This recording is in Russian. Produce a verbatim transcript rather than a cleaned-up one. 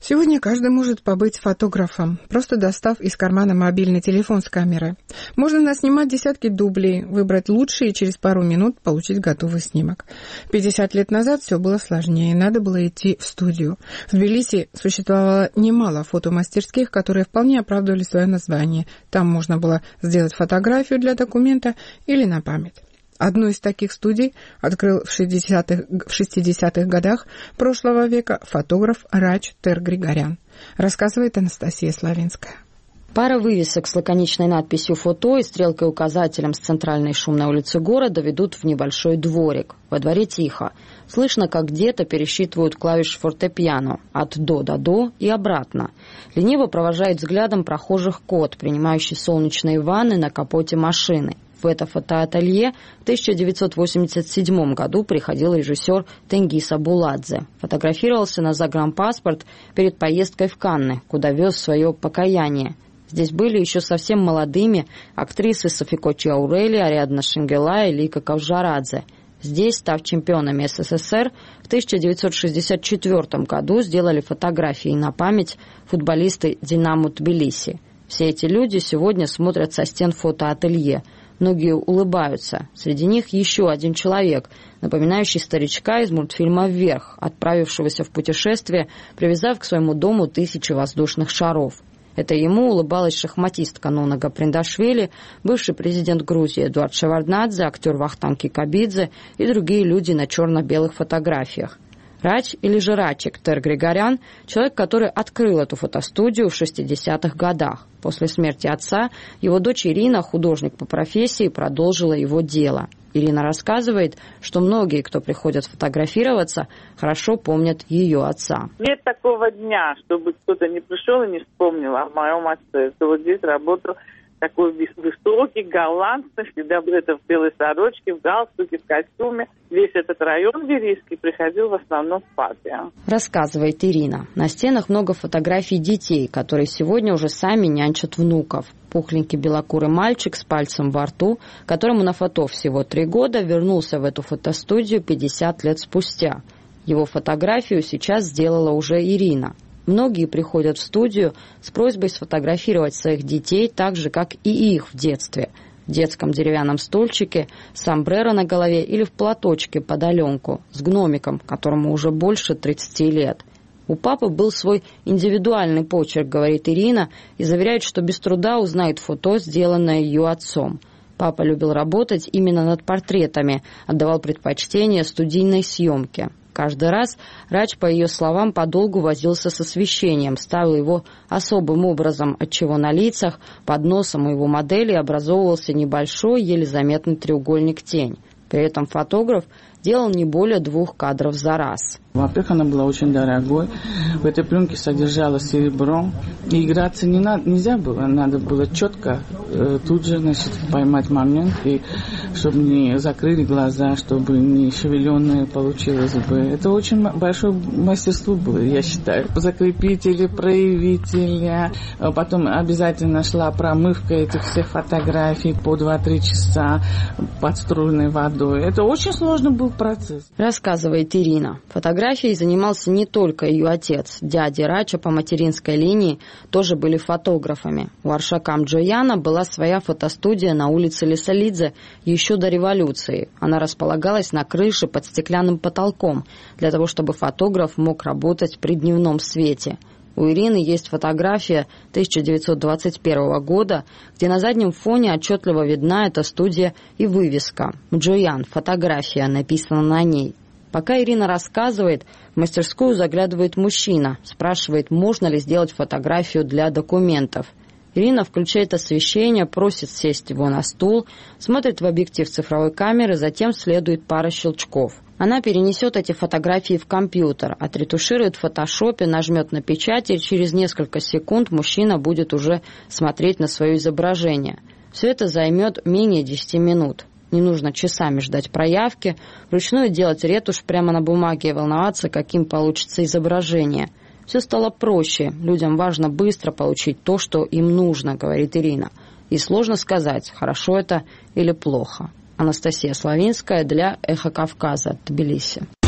Сегодня каждый может побыть фотографом, просто достав из кармана мобильный телефон с камерой. Можно наснимать десятки дублей, выбрать лучшие и через пару минут получить готовый снимок. пятьдесят лет назад все было сложнее, надо было идти в студию. В Тбилиси существовало немало фотомастерских, которые вполне оправдывали свое название. Там можно было сделать фотографию для документа или на память. Одну из таких студий открыл в шестидесятых, в шестидесятых годах прошлого века фотограф Рач Тер-Григорян, рассказывает Анастасия Славинская. Пара вывесок с лаконичной надписью «Фото» и стрелкой-указателем с центральной шумной улицы города ведут в небольшой дворик. Во дворе тихо. Слышно, как где-то пересчитывают клавиши фортепиано от «до» до «до» и обратно. Лениво провожает взглядом прохожих кот, принимающий солнечные ванны на капоте машины. В это фотоателье в тысяча девятьсот восемьдесят седьмом году приходил режиссер Тенгиз Абуладзе. Фотографировался на загранпаспорт перед поездкой в Канны, куда вез свое покаяние. Здесь были еще совсем молодыми актрисы Софико Чаурели, Ариадна Шенгелай и Лика Кавжарадзе. Здесь, став чемпионами СССР, в тысяча девятьсот шестьдесят четвёртом году сделали фотографии на память футболисты «Динамо Тбилиси». Все эти люди сегодня смотрят со стен фотоателье. Многие улыбаются. Среди них еще один человек, напоминающий старичка из мультфильма «Вверх», отправившегося в путешествие, привязав к своему дому тысячи воздушных шаров. Это ему улыбалась шахматистка Нуна Гаприндашвили, бывший президент Грузии Эдуард Шеварднадзе, актер Вахтанг Кикабидзе и другие люди на черно-белых фотографиях. Рач, или же Рачик Тер-Григорян, человек, который открыл эту фотостудию в шестидесятых годах. После смерти отца его дочь Ирина, художник по профессии, продолжила его дело. Ирина рассказывает, что многие, кто приходят фотографироваться, хорошо помнят ее отца. Нет такого дня, чтобы кто-то не пришел и не вспомнил о моем отце. Что вот здесь работал такой высокий, галантный, всегда это в белой сорочке, в галстуке, в костюме. Весь этот район Верийский приходил в основном в Папе. Рассказывает Ирина. На стенах много фотографий детей, которые сегодня уже сами нянчат внуков. Пухленький белокурый мальчик с пальцем во рту, которому на фото всего три года, вернулся в эту фотостудию пятьдесят лет спустя. Его фотографию сейчас сделала уже Ирина. Многие приходят в студию с просьбой сфотографировать своих детей так же, как и их в детстве. В детском деревянном стульчике, с сомбреро на голове или в платочке под Аленку, с гномиком, которому уже больше тридцати лет. У папы был свой индивидуальный почерк, говорит Ирина, и заверяет, что без труда узнает фото, сделанное ее отцом. Папа любил работать именно над портретами, отдавал предпочтение студийной съемке. Каждый раз Рач, по ее словам, подолгу возился с освещением, ставил его особым образом, отчего на лицах, под носом у его модели образовывался небольшой, еле заметный треугольник-тень. При этом фотограф делал не более двух кадров за раз. Во-первых, она была очень дорогой. В этой пленке содержалось серебро. И играться не надо, нельзя было. Надо было четко э, тут же, значит, поймать момент, и чтобы не закрыли глаза, чтобы не шевеленное получилось бы. Это очень большое мастерство было, я считаю. Закрепители, проявители. Потом обязательно шла промывка этих всех фотографий по два-три часа под струйной водой. Это очень сложно был процесс. Рассказывает Ирина. Фотографией занимался не только ее отец. Дяди Рача по материнской линии тоже были фотографами. У Аршакам Джояна была своя фотостудия на улице Лисалидзе еще до революции. Она располагалась на крыше под стеклянным потолком, для того, чтобы фотограф мог работать при дневном свете. У Ирины есть фотография тысяча девятьсот двадцать первого года, где на заднем фоне отчетливо видна эта студия и вывеска «Джоян. Фотография» написана на ней. Пока Ирина рассказывает, в мастерскую заглядывает мужчина, спрашивает, можно ли сделать фотографию для документов. Ирина включает освещение, просит сесть его на стул, смотрит в объектив цифровой камеры, затем следует пара щелчков. Она перенесет эти фотографии в компьютер, отретуширует в фотошопе, нажмет на печать, и через несколько секунд мужчина будет уже смотреть на свое изображение. Все это займет менее десяти минут. Не нужно часами ждать проявки, вручную делать ретушь прямо на бумаге и волноваться, каким получится изображение. Все стало проще, людям важно быстро получить то, что им нужно, говорит Ирина. И сложно сказать, хорошо это или плохо. Анастасия Славинская для «Эхо Кавказа», Тбилиси.